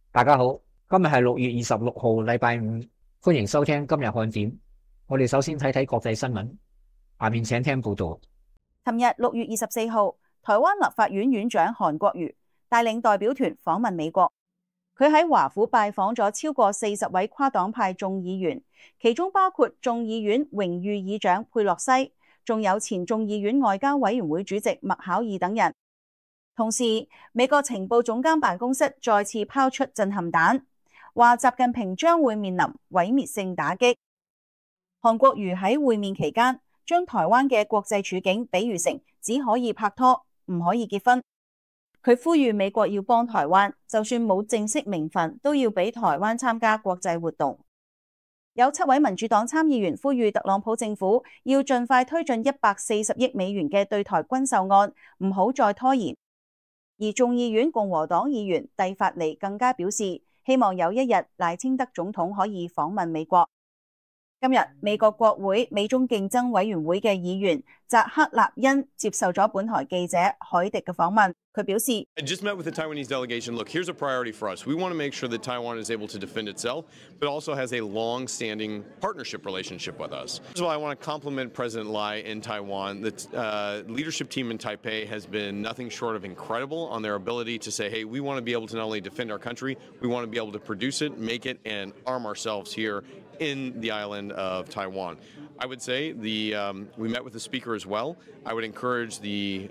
大家好，今日係6月26號，禮拜五，歡迎收聽今日看點。我哋首先睇睇國際新聞，下面請聽報道。 尋日6月24號，台灣立法院院長韓國瑜帶領代表團訪問美國。佢喺華府拜訪咗超過40位跨黨派眾議員，其中包括眾議院榮譽議長佩洛西，仲有前眾議院外交委員會主席麥考爾等人。同時，美國情報總監辦公室再次拋出震撼彈，話習近平將會面臨毀滅性打擊。韓國瑜喺會面期間，將台灣嘅國際處境比喻成只可以拍拖，唔可以結婚。佢呼籲美國要幫台灣，就算冇正式名分，都要俾台灣參加國際活動。有7位民主黨參議員呼籲特朗普政府要盡快推進140億美元嘅對台軍售案，唔好再拖延。而眾議院共和黨議員蒂法尼更加表示，希望有一日賴清德總統可以訪問美國。今日美國國會美中競爭委員會嘅議員扎克納恩接受咗本台記者海迪嘅訪問，佢表示 I just met with the Taiwanese delegation. Look, here's a priority for us. We want to make sure that Taiwan is able to defend itself, but also has a long-standing partnership relationship with us. First of all, I want to compliment President Lai in Taiwan. The leadership team in Taipei has been nothing short of incredible on their ability to say, hey, we want to be able to not only defend our country, we want to be able to produce it, make it, and arm ourselves here in the island of Taiwan. I would say we met with the speaker as well. I would encourage the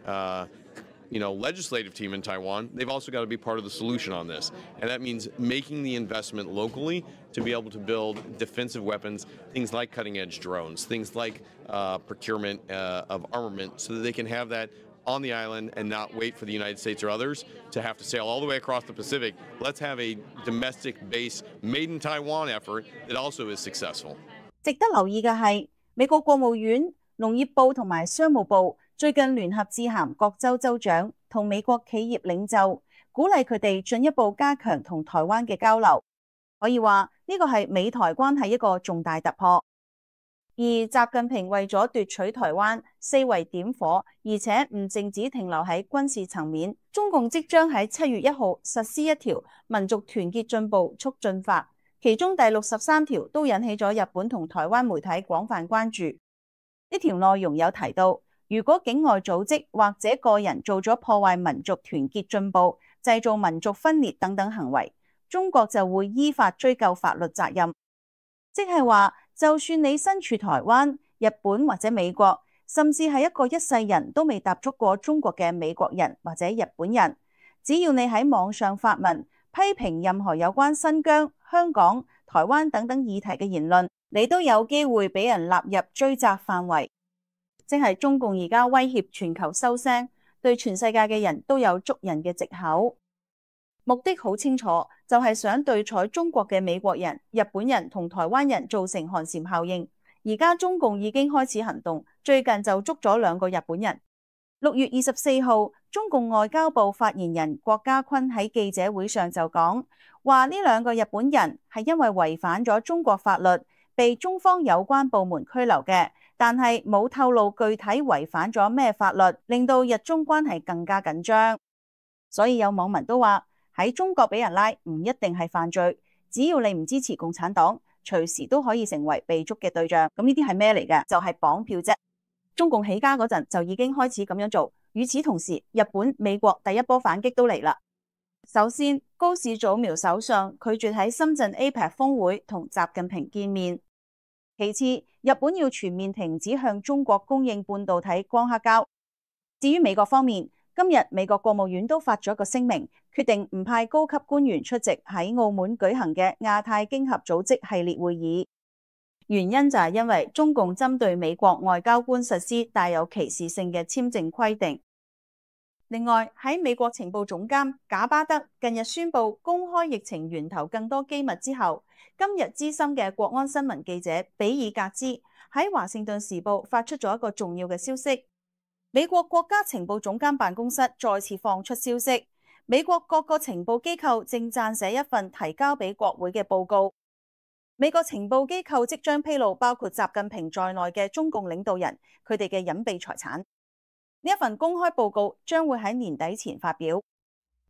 legislative team in Taiwan. They've also got to be part of the solution on this, and that means making the investment locally to be able to build defensive weapons, things like cutting-edge drones, things like procurement of armament, so that they can have that on the island and not wait for the United States or others to have to sail all the way across the Pacific. Let's have a domestic base made in Taiwan effort that also is successful. 值得留意嘅係，美國國務院、農業部同埋商務部最近聯合致函各州州長同美國企業領袖，鼓勵佢哋進一步加強同台灣嘅交流。可以話呢個係美台關係一個重大突破。而習近平為咗奪取台灣，四圍點火，而且唔淨止停留喺軍事層面。中共即將喺7月1號實施一條民族團結進步促進法，其中第63條都引起咗日本同台灣媒體廣泛關注。呢條內容有提到，如果境外組織或者個人做咗破壞民族團結進步、製造民族分裂等等行為，中國就會依法追究法律責任。即係話，就算你身處台灣、日本或者美國，甚至係一個一世人都未踏足過中國嘅美國人或者日本人，只要你喺網上發文批評任何有關新疆、香港、台灣等等議題嘅言論，你都有機會俾人納入追責範圍。即係中共而家威脅全球收聲，對全世界嘅人都有捉人嘅藉口。目的好清楚，就係想對採中國嘅美國人、日本人同台灣人造成寒蟬效應。而家中共已經開始行動，最近就捉咗2個日本人。6月24號，中共外交部發言人郭家坤喺記者會上就講話，呢2個日本人係因為違反咗中國法律，被中方有關部門拘留嘅，但係冇透露具體違反咗咩法律，令到日中關係更加緊張。所以有網民都話，喺中國俾人拉唔一定係犯罪，只要你唔支持共產黨，隨時都可以成為被捉嘅對象。咁呢啲係咩嚟嘅？就係綁票啫。中共起家嗰陣就已經開始咁樣做。與此同時，日本、美國第一波反擊都嚟啦。首先，高市早苗首相拒絕喺深圳 APEC 峰會同習近平見面。其次，日本要全面停止向中國供應半導體光刻膠。至於美國方面，今日美國國務院都發咗個聲明，決定唔派高級官員出席喺澳門舉行嘅亞太經合組織系列會議。原因就係因為中共針對美國外交官實施帶有歧視性嘅簽證規定。另外，喺美國情報總監賈巴德近日宣布公開疫情源頭更多機密之後，今日資深嘅國安新聞記者比爾格茲喺華盛頓時報發出咗一個重要嘅消息。美國國家情報總監辦公室再次放出消息，美國各個情報機構正撰寫一份提交俾國會嘅報告。美國情報機構即將披露包括習近平在內嘅中共領導人佢哋嘅隱秘財產。呢一份公開報告將會喺年底前發表。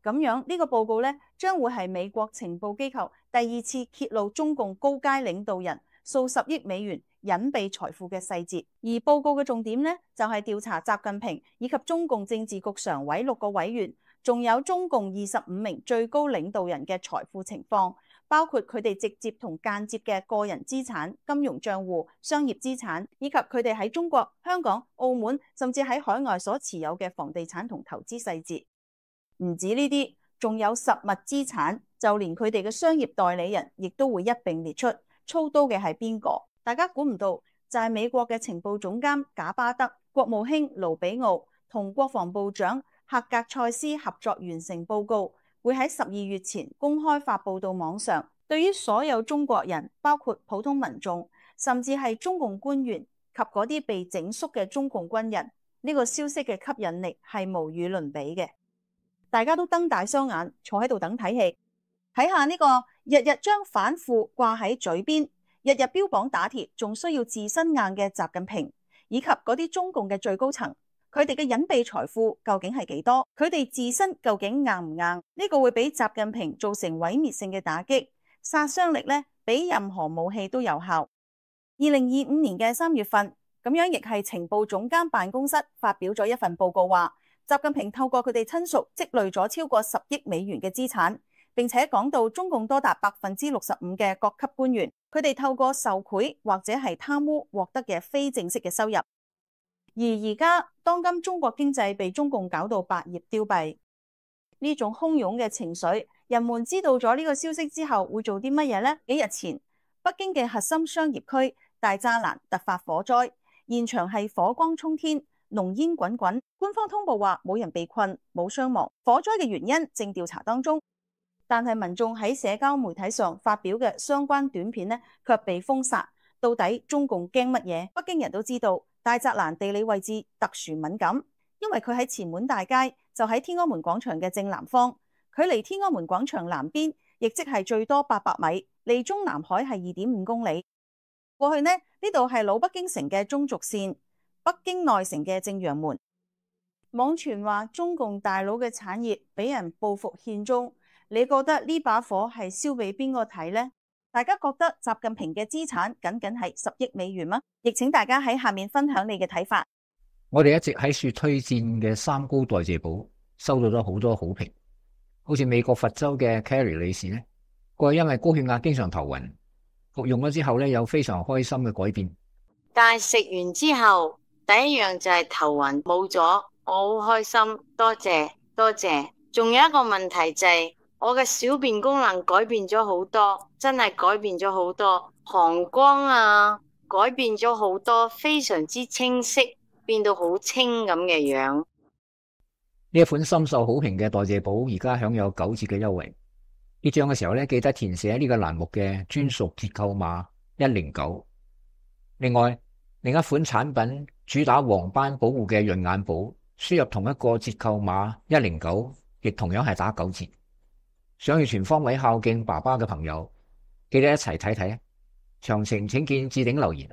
咁樣呢個報告呢，將會係美國情報機構第2次揭露中共高階領導人數十億美元隱秘財富嘅細節。而報告嘅重點呢，就係調查習近平以及中共政治局常委6個委員，仲有中共25名最高領導人嘅財富情況，包括佢哋直接同間接嘅個人資產、金融帳戶、商業資產，以及佢哋喺中國、香港、澳門甚至喺海外所持有嘅房地產同投資細節。唔止呢啲，仲有實物資產，就連佢哋嘅商業代理人亦都會一併列出。操刀嘅係邊個？大家估唔到，就係美國嘅情報總監賈巴德、國務卿盧比奧同國防部長赫格塞斯合作完成報告，會喺12月前公開發布到網上。對於所有中國人，包括普通民眾，甚至係中共官員及嗰啲被整肅嘅中共軍人，呢個消息嘅吸引力係無與倫比嘅。大家都瞪大雙眼坐喺度等睇戲，睇下呢個日日將反腐掛喺嘴邊，日日標榜打鐵，仲需要自身硬嘅習近平，以及嗰啲中共嘅最高層，佢哋嘅隱秘財富究竟係幾多？佢哋自身究竟硬唔硬？呢個會俾習近平造成毀滅性嘅打擊，殺傷力呢比任何武器都有效。2025年嘅3月份，咁樣亦係情報總監辦公室發表咗一份報告話，習近平透過佢哋親屬積累咗超過10億美元嘅資產，並且講到中共多達65%嘅各級官員，佢哋透過受賄或者係貪污獲得嘅非正式嘅收入。而而家當今中國經濟被中共搞到百業凋敝，呢種洶湧嘅情緒，人們知道咗呢個消息之後會做啲乜嘢呢？幾日前，北京嘅核心商業區大柵欄突發火災，現場係火光衝天，濃煙滾滾，官方通報話冇人被困，冇傷亡，火災嘅原因正調查當中。但係民眾喺社交媒體上發表嘅相關短片呢，卻被封殺。到底中共驚乜嘢？北京人都知道大柵欄地理位置特殊敏感，因為佢喺前門大街，就喺天安門廣場嘅正南方，距離天安門廣場南邊，亦即係最多800米，離中南海係2.5公里。過去呢度係老北京城嘅中軸線，北京內城嘅正陽門。網傳話中共大佬嘅產業俾人報復獻中，你覺得呢把火係燒俾邊個睇呢？大家覺得習近平嘅資產僅僅係10億美元嗎？亦請大家喺下面分享你嘅睇法。 我哋一直喺處推薦嘅三高代謝寶收到咗好多好評，好似美國佛州嘅 Carrie 女士呢，佢因為高血壓經常頭暈，服用咗之後呢，有非常開心嘅改變。 但係食完之後，第一樣就係頭暈冇咗，我好開心，多謝多謝。仲有一個問題就係我嘅小便功能改變咗好多，真係改變咗好多，膀胱啊改變咗好多，非常之清晰，變到好清咁嘅樣。 呢一款深受好評嘅代謝寶而家享有9折嘅優惠。結賬嘅時候呢，記得填寫呢個欄目嘅專屬折扣碼109。另外，另一款產品主打黃斑保護嘅潤眼寶，輸入同一個折扣碼109，亦同樣係打9折。想要全方位孝敬爸爸嘅朋友，記得一齊睇睇。詳情請見置頂留言。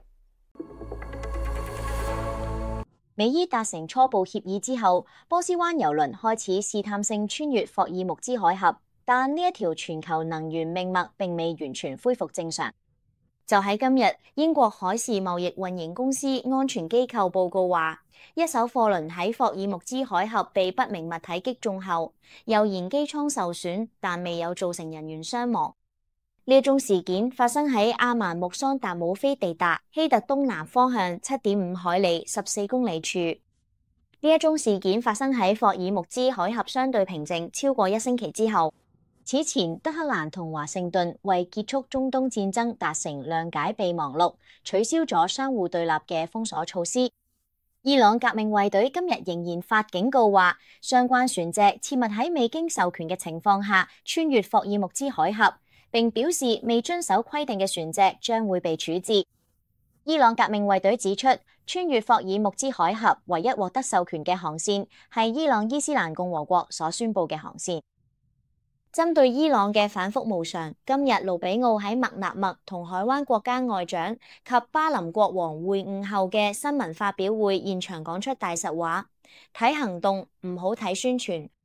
美伊達成初步協議之後，波斯灣郵輪開始試探性穿越霍爾木茲海峽，但呢一條全球能源命脈並未完全恢復正常。就喺今日，英國海事貿易運營公司安全機構報告話，一艘貨輪喺霍爾木茲海峽被不明物體擊中後，油燃機艙受損，但未有造成人員傷亡。呢一宗事件發生喺阿曼木桑達姆菲地達希特東南方向7.5海里14公里處。呢一宗事件發生喺霍爾木茲海峽相對平靜超過1星期之後。此前，德黑蘭同華盛頓為結束中東戰爭達成諒解備忘錄，取消咗相互對立嘅封鎖措施。伊朗革命衛隊今日仍然發警告話，相關船隻切勿喺未經授權嘅情況下穿越霍爾木茲海峽，並表示未遵守規定嘅船隻將會被處置。伊朗革命衛隊指出，穿越霍爾木茲海峽唯一獲得授權嘅航線係伊朗伊斯蘭共和國所宣布嘅航線。針對伊朗嘅反覆無常，今日盧比奧喺麥納麥同海灣國家外長及巴林國王會晤後嘅新聞發表會現場講出大實話：睇行動，唔好睇宣傳。換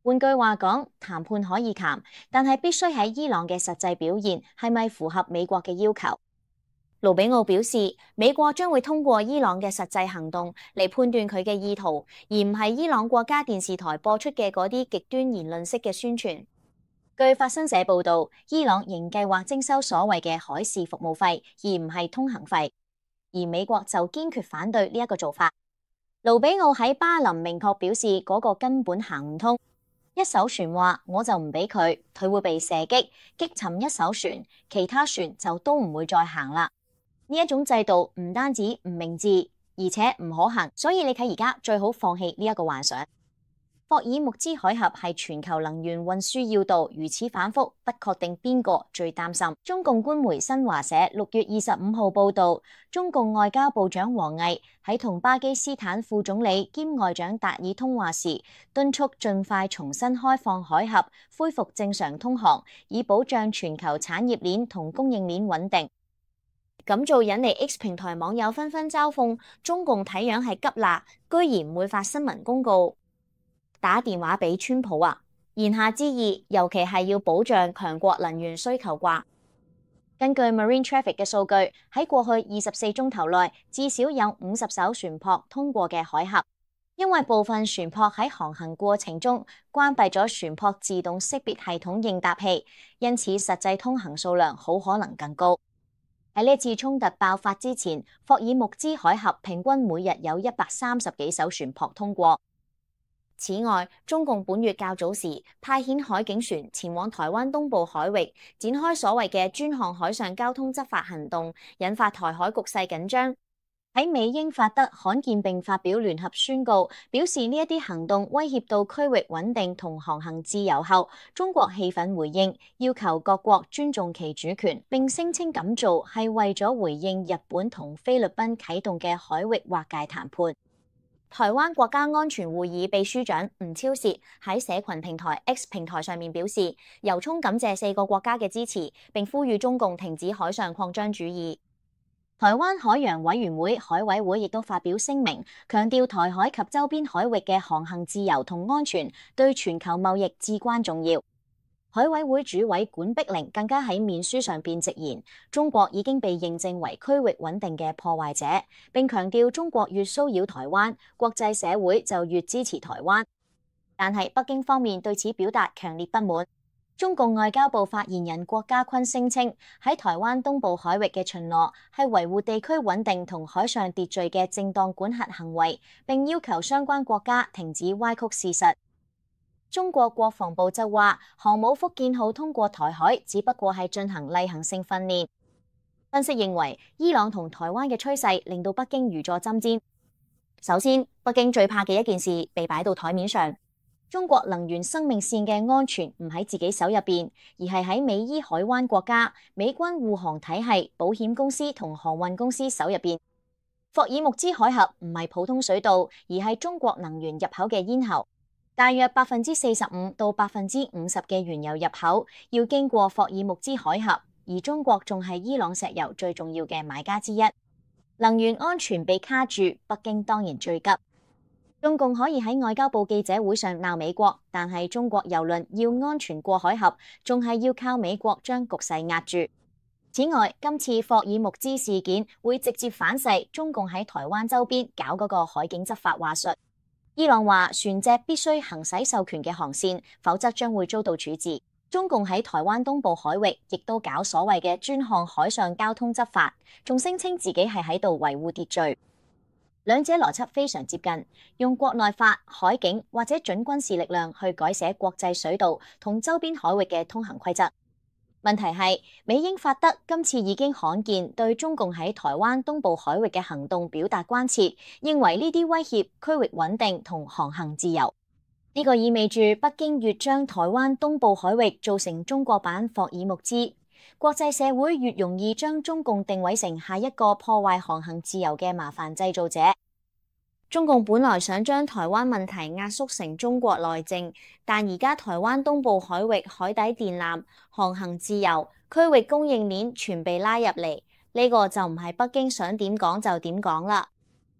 換句話講，談判可以談，但係必須喺伊朗嘅實際表現係咪符合美國嘅要求。盧比奧表示，美國將會通過伊朗嘅實際行動嚟判斷佢嘅意圖，而唔係伊朗國家電視台播出嘅嗰啲極端言論式嘅宣傳。據法新社報導，伊朗仍計劃徵收所謂嘅海事服務費，而唔係通行費，而美國就堅決反對呢一個做法。盧比奧喺巴林明確表示，嗰個根本行唔通。一艘船話我就唔俾佢，佢會被射擊，擊沉一艘船，其他船就都唔會再行啦。呢一種制度唔單止唔明智，而且唔可行，所以你睇而家最好放棄呢一個幻想。霍爾木茲海峽係全球能源運輸要道，如此反覆，不確定邊個最擔心。中共官媒新華社6月25號報導，中共外交部長王毅喺同巴基斯坦副總理兼外長達爾通話時，敦促盡快重新開放海峽，恢復正常通航，以保障全球產業鏈同供應鏈穩定。咁做引嚟 X 平台網友紛紛嘲諷，中共睇樣係急辣，居然唔會發新聞公告，打電話俾川普啊！言下之意，尤其係要保障強國能源需求啩。根據 Marine Traffic 嘅數據，喺過去24鐘頭內，至少有50艘船舶通過嘅海峽。因為部分船舶喺航行過程中關閉咗船舶自動識別系統應答器，因此實際通行數量好可能更高。喺呢次衝突爆發之前，霍爾木茲海峽平均每日有130幾艘船舶通過。此外，中共本月較早時派遣海警船前往台灣東部海域，展開所謂嘅專項海上交通執法行動，引發台海局勢緊張。喺美英法德罕見並發表聯合宣告，表示呢一啲行動威脅到區域穩定同航行自由後，中國氣憤回應，要求各國尊重其主權，並聲稱咁做係為咗回應日本同菲律賓啟動嘅海域劃界談判。台灣國家安全會議秘書長吳釗燮喺社群平台 X 平台上面表示，由衷感謝4個國家嘅支持，並呼籲中共停止海上擴張主義。台灣海洋委員會海委會亦都發表聲明，強調台海及周邊海域嘅航行自由同安全對全球貿易至關重要。海委會主委管碧玲更加喺面書上邊直言，中國已經被認證為區域穩定嘅破壞者，並強調中國越騷擾台灣，國際社會就越支持台灣。但係北京方面對此表達強烈不滿。中共外交部發言人郭家坤聲稱，喺台灣東部海域嘅巡邏係維護地區穩定同海上秩序嘅正當管轄行為，並要求相關國家停止歪曲事實。中國國防部就話，航母福建號通過台海只不過係進行例行性訓練。分析認為，伊朗同台灣嘅趨勢令到北京如坐針氈。首先，北京最怕嘅一件事被擺到台面上。中國能源生命線嘅安全唔喺自己手入邊，而係喺美伊海灣國家、美軍護航體系、保險公司同航運公司手入邊。霍爾木茲海峽唔係普通水道，而係中國能源入口嘅咽喉。大約45%到50%嘅原油入口要經過霍爾木茲海峽，而中國仲係伊朗石油最重要嘅買家之一。能源安全被卡住，北京當然最急。中共可以喺外交部記者會上鬧美國，但係中國郵輪要安全過海峽，仲係要靠美國將局勢壓住。此外，今次霍爾木茲事件會直接反噬中共喺台灣周邊搞嗰個海警執法話術。伊朗話船隻必須行使授權嘅航線，否則將會遭到處置。中共喺台灣東部海域亦都搞所謂嘅專項海上交通執法，仲聲稱自己係喺度維護秩序。兩者邏輯非常接近，用國內法、海警或者準軍事力量去改寫國際水道同周邊海域嘅通行規則。問題係美英法德今次已經罕見對中共喺台灣東部海域嘅行動表達關切，認為呢啲威脅區域穩定同航行自由。呢個意味住北京越將台灣東部海域做成中國版霍爾木茲，國際社會越容易將中共定位成下一個破壞航行自由嘅麻煩製造者。中共本來想將台灣問題壓縮成中國內政，但而家台灣東部海域海底電纜、航行自由、區域供應鏈全被拉入嚟，呢個就唔係北京想點講就點講啦。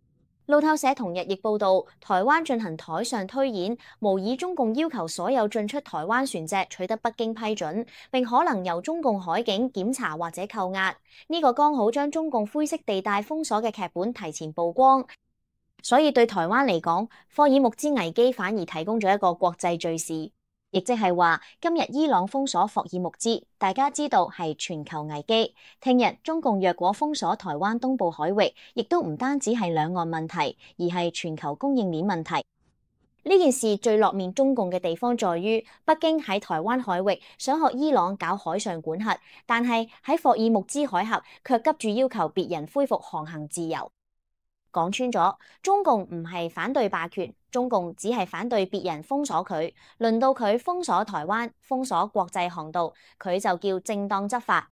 路透社同日亦報道，台灣進行台上推演，模擬中共要求所有進出台灣船隻取得北京批准，並可能由中共海警檢查或者扣押。呢個剛好將中共灰色地帶封鎖嘅劇本提前曝光，所以對台灣嚟講，霍爾木茲危機反而提供咗一個國際敘事。亦即係話，今日伊朗封鎖霍爾木茲，大家知道係全球危機。聽日中共若果封鎖台灣東部海域，亦都唔單止係兩岸問題，而係全球供應鏈問題。呢件事最落面中共嘅地方在於，北京喺台灣海域想學伊朗搞海上管轄，但係喺霍爾木茲海峽卻急住要求別人恢復航行自由。講穿咗，中共唔係反對霸權，中共只係反對別人封鎖佢。輪到佢封鎖台灣、封鎖國際航道，佢就叫正當執法。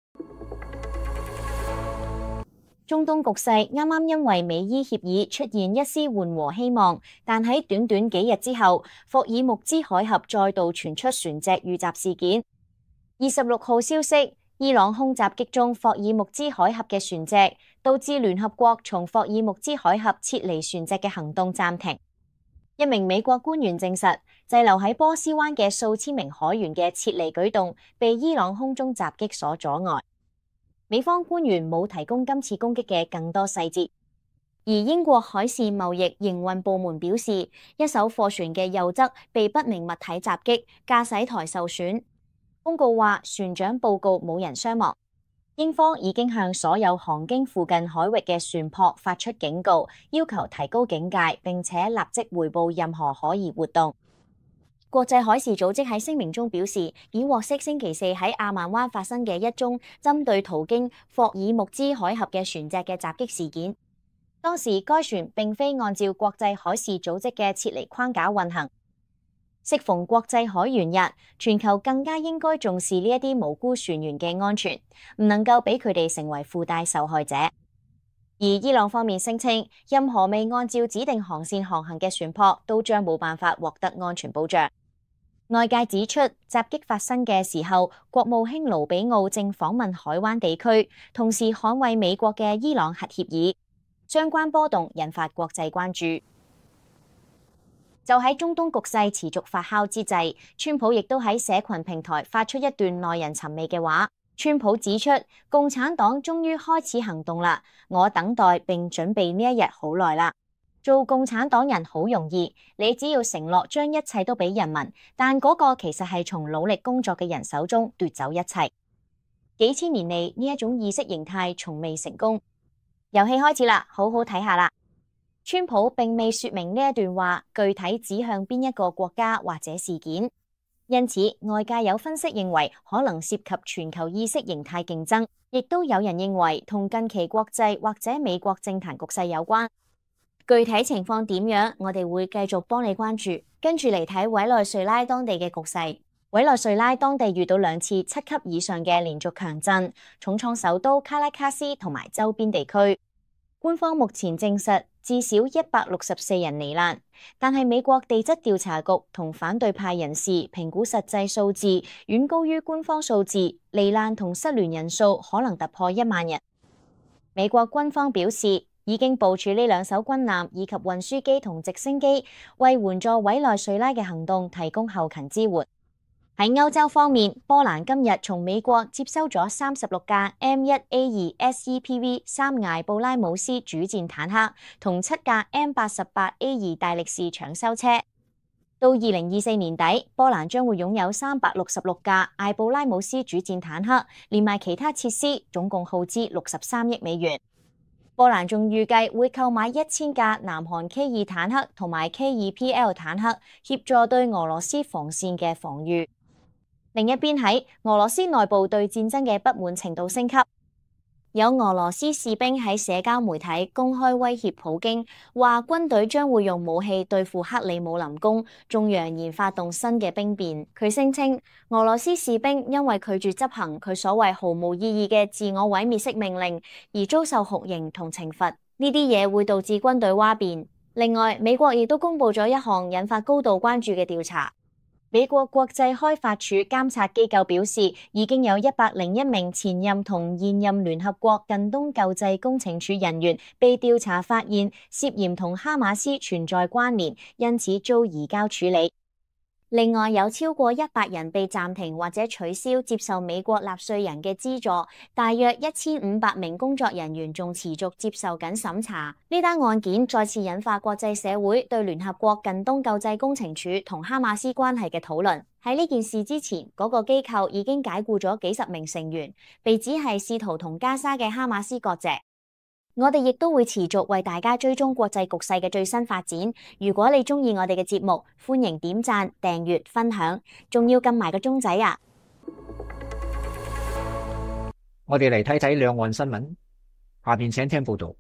中東局勢啱啱因為美伊協議出現一絲緩和希望，但喺短短幾日之後，霍爾木茲海峽再度傳出船隻遇襲事件。26號消息，伊朗空襲擊中霍爾木茲海峽嘅船隻，導致聯合國從霍爾木茲海峽撤離船隻嘅行動暫停。一名美國官員證實，滯留喺波斯灣嘅數千名海員嘅撤離舉動被伊朗空中襲擊所阻礙。美方官員冇提供今次攻擊嘅更多細節，而英國海事貿易營運部門表示，一艘貨船嘅右側被不明物體襲擊，駕駛台受損。公告話，船長報告冇人傷亡。英方已經向所有航經附近海域嘅船舶發出警告，要求提高警戒，並且立即回報任何可疑活動。國際海事組織喺聲明中表示，已獲悉星期四喺阿曼灣發生嘅一宗針對途經霍爾木茲海峽嘅船隻嘅襲擊事件。當時該船並非按照國際海事組織嘅撤離框架運行。適逢國際海員日，全球更加應該重視呢一啲無辜船員嘅安全，唔能夠俾佢哋成為附帶受害者。而伊朗方面聲稱，任何未按照指定航線航行嘅船舶都將冇辦法獲得安全保障。外界指出，襲擊發生嘅時候，國務卿盧比奧正訪問海灣地區，同時捍衛美國嘅伊朗核協議。相關波動引發國際關注。就喺中東局勢持續發酵之際，川普亦都喺社群平台發出一段耐人尋味嘅話。川普指出，共產黨終於開始行動啦，我等待並準備呢一日好耐啦。做共產黨人好容易，你只要承諾將一切都俾人民，但嗰個其實係從努力工作嘅人手中奪走一切。幾千年嚟，呢一種意識形態從未成功。遊戲開始啦，好好睇下啦。川普並未說明呢一段話具體指向邊一個國家或者事件，因此外界有分析認為可能涉及全球意識形態競爭，亦都有人認為同近期國際或者美國政壇局勢有關。具體情況點樣，我哋會繼續幫你關注。跟住嚟睇委內瑞拉當地嘅局勢。委內瑞拉當地遇到2次7級以上嘅連續強震，重創首都卡拉卡斯同埋周邊地區。官方目前證實至少164人罹難，但係美國地質調查局同反對派人士評估實際數字遠高於官方數字，罹難同失聯人數可能突破1萬人。美國軍方表示，已經部署呢2艘軍艦以及運輸機同直升機，為援助委內瑞拉嘅行動提供後勤支援。喺歐洲方面，波蘭今日從美國接收咗36架 M1A2 SEPV 3艾布拉姆斯主戰坦克同7架 M88A2 大力士搶修車。到2024年底，波蘭將會擁有366架艾布拉姆斯主戰坦克，連埋其他設施，總共耗資63億美元。波蘭仲預計會購買1000架南韓 K2 坦克同埋 K2PL 坦克，協助對俄羅斯防線嘅防禦。另一邊喺俄羅斯內部對戰爭嘅不滿程度升級，有俄羅斯士兵喺社交媒體公開威脅普京，話軍隊將會用武器對付克里姆林宮，仲揚言發動新嘅兵變。佢聲稱俄羅斯士兵因為拒絕執行佢所謂毫無意義嘅自我毀滅式命令，而遭受酷刑同懲罰，呢啲嘢會導致軍隊譁變。另外，美國亦都公布咗一項引發高度關注嘅調查。 美國國際開發署監察機構表示，已經有101名前任同現任聯合國近東救濟工程處人員被調查發現涉嫌同哈馬斯存在關聯，因此遭移交處理。另外有超過100人被暫停或者取消接受美國納稅人嘅資助，大約1500名工作人員仲持續接受緊審查。呢單案件再次引發國際社會對聯合國近東救濟工程處同哈馬斯關係嘅討論。喺呢件事之前，嗰個機構已經解僱咗幾十名成員，被指係試圖同加沙嘅哈馬斯割席。我哋亦都會持續為大家追蹤國際局勢嘅最新發展。如果你鍾意我哋嘅節目，歡迎點讚、訂閱、分享，仲要撳埋個鐘仔啊！ 我哋嚟睇睇兩岸新聞，下邊請聽報道。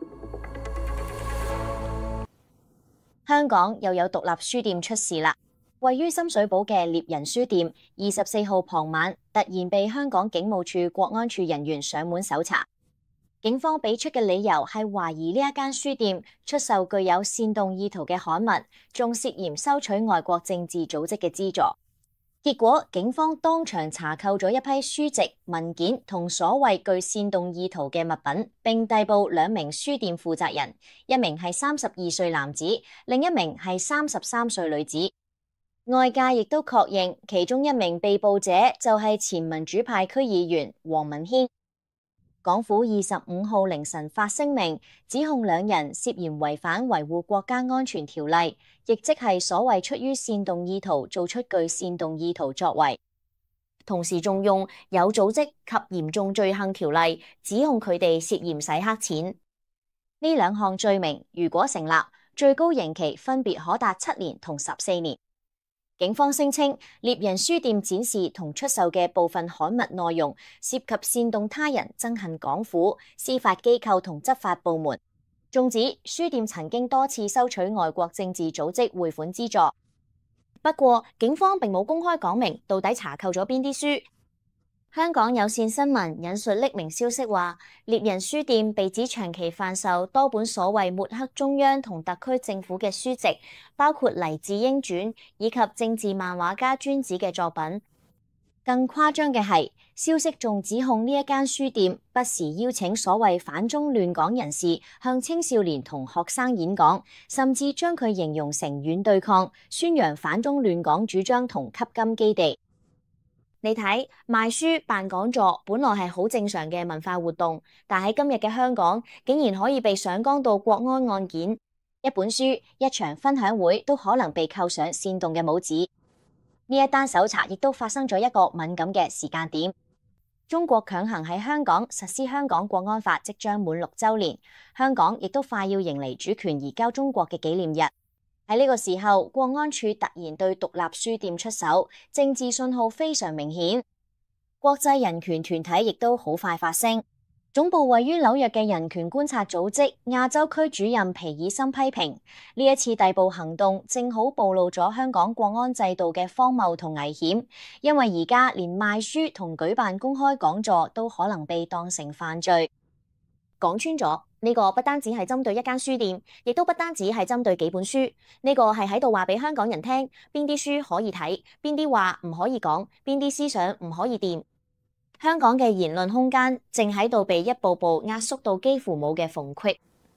香港又有獨立書店出事啦！位於深水埗嘅獵人書店，24號傍晚突然被香港警務處國安處人員上門搜查。警方俾出嘅理由係懷疑呢一間書店出售具有煽動意圖嘅刊物，仲涉嫌收取外國政治組織嘅資助。結果警方當場查扣咗一批書籍、文件同所謂具煽動意圖嘅物品，並逮捕2名書店負責人，一名係32歲男子，另一名係33歲女子。外界亦都確認其中一名被捕者就係前民主派區議員黃文軒。港府25號凌晨發聲明，指控2人涉嫌違反維護國家安全條例，亦即係所謂出於煽動意圖做出具煽動意圖作為，同時仲用有組織及嚴重罪行條例指控佢哋涉嫌洗黑錢。呢2項罪名如果成立，最高刑期分別可達7年同14年。警方聲稱，獵人書店展示同出售嘅部分刊物內容涉及煽動他人憎恨港府、司法機構同執法部門。仲指書店曾經多次收取外國政治組織匯款資助。不過，警方並冇公開講明到底查扣咗邊啲書。香港有線新聞引述匿名消息話，獵人書店被指長期販售多本所謂抹黑中央同特區政府嘅書籍，包括《黎智英傳》以及政治漫畫家尊子嘅作品。更誇張嘅係，消息仲指控呢一間書店不時邀請所謂反中亂港人士向青少年同學生演講，甚至將佢形容成軟對抗，宣揚反中亂港主張同吸金基地。你睇，賣書辦講座本來係好正常嘅文化活動，但喺今日嘅香港，竟然可以被上綱到國安案件。一本書、一場分享會都可能被扣上煽動嘅帽子。呢一單搜查亦都發生咗一個敏感嘅時間點。中國強行喺香港實施香港國安法即將滿6週年，香港亦都快要迎嚟主權移交中國嘅紀念日。喺呢個時候，國安處突然對獨立書店出手，政治信號非常明顯。國際人權團體亦都好快發聲。總部位於紐約嘅人權觀察組織亞洲區主任皮爾森批評，呢一次逮捕行動正好暴露咗香港國安制度嘅荒謬同危險，因為而家連賣書同舉辦公開講座都可能被當成犯罪。講穿咗，呢個不單止係針對一間書店，亦都不單止係針對幾本書。呢個係喺度話俾香港人聽，邊啲書可以睇，邊啲話唔可以講，邊啲思想唔可以掂。香港嘅言論空間正喺度被一步步壓縮到幾乎冇嘅縫隙。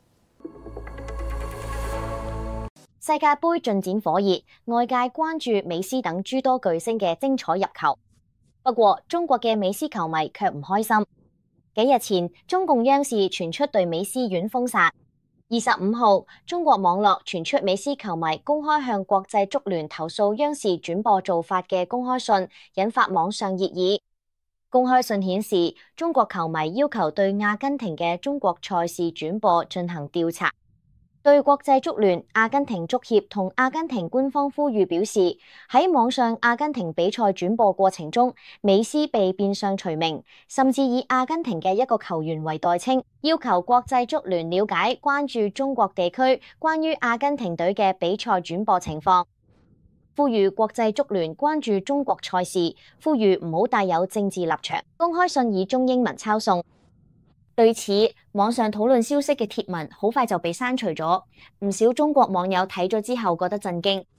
世界盃進展火熱，外界關注美斯等諸多巨星嘅精彩入球。不過，中國嘅美斯球迷卻唔開心。幾日前，中共央視傳出對美斯院封殺。25號，中國網絡傳出美斯球迷公開向國際足聯投訴央視轉播做法嘅公開信，引發網上熱議。公開信顯示，中國球迷要求對阿根廷嘅中國賽事轉播進行調查。對國際足聯、阿根廷足協同阿根廷官方呼籲表示，喺網上阿根廷比賽轉播過程中，美斯被變相除名，甚至以阿根廷嘅一個球員為代稱，要求國際足聯了解關注中國地區關於阿根廷隊嘅比賽轉播情況，呼籲國際足聯關注中國賽事，呼籲唔好帶有政治立場。公開信以中英文抄送。對此，網上討論消息嘅貼文好快就被刪除咗，唔少中國網友睇咗之後覺得震驚。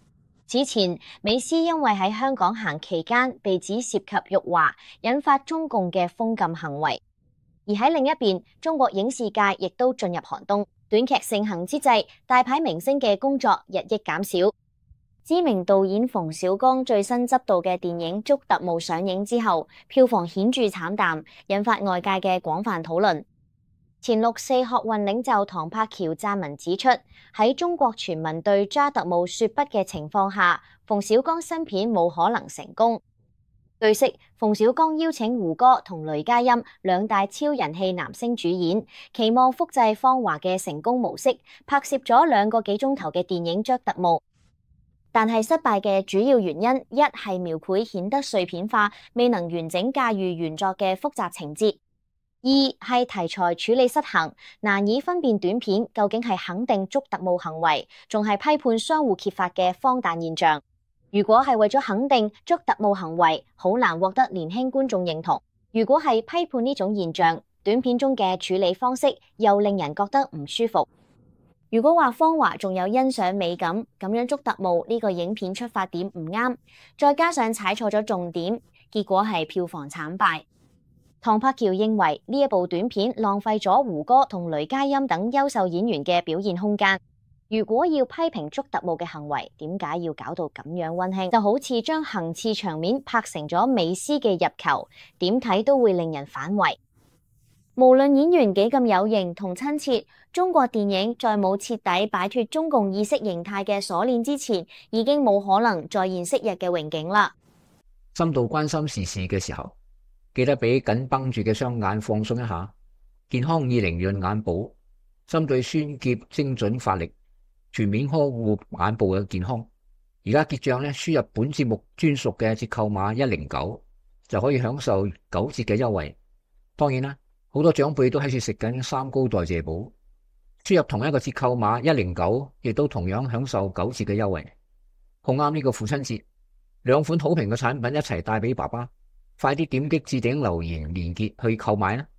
此前，美斯因為喺香港行期間被指涉及辱華，引發中共嘅封禁行為。而喺另一邊，中國影視界亦都進入寒冬。短劇盛行之際，大牌明星嘅工作日益減少。知名導演馮小剛最新執導嘅電影《捉特務》上映之後，票房顯著慘淡，引發外界嘅廣泛討論。前六四學運領袖唐柏喬撰文指出，喺中國全民對抓特務說不嘅情況下，馮小剛新片冇可能成功。據悉，馮小剛邀請胡歌同雷佳音兩大超人氣男星主演，期望複製芳華嘅成功模式，拍攝咗2個幾鐘頭嘅電影《捉特務》。但係失敗嘅主要原因，一係描繪顯得碎片化，未能完整駕馭原作嘅複雜情節；二係題材處理失衡，難以分辨短片究竟係肯定捉特務行為，仲係批判相互揭發嘅荒誕現象。如果係為咗肯定捉特務行為，好難獲得年輕觀眾認同；如果係批判呢種現象，短片中嘅處理方式又令人覺得唔舒服。如果話芳華仲有欣賞美感，咁樣捉特務呢個影片出發點唔啱，再加上踩錯咗重點，結果係票房慘敗。唐柏喬認為呢一部短片浪費咗胡歌同雷佳音等優秀演員嘅表現空間。如果要批評捉特務嘅行為，點解要搞到咁樣溫馨？就好似將行刺場面拍成咗美斯嘅入球，點睇都會令人反胃。無論演員幾咁有型同親切，中國電影在冇徹底擺脫中共意識形態嘅鎖鏈之前，已經冇可能再現昔日嘅榮景啦。 深度關心時事嘅時候，記得俾緊繃住嘅雙眼放鬆一下。健康20潤眼部，針對酸澀精準發力，全面呵護眼部嘅健康。而家結賬咧，輸入本節目專屬嘅折扣碼109，就可以享受9折嘅優惠。當然啦，好多長輩都喺處食緊三高代謝寶，輸入同一個折扣碼109，亦都同樣享受9折嘅優惠。好啱呢個父親節，2款好評嘅產品一齊帶俾爸爸，快啲點擊置頂留言連結去購買啦！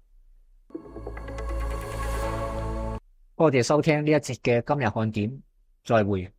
多謝收聽呢一節嘅今日看點，再會。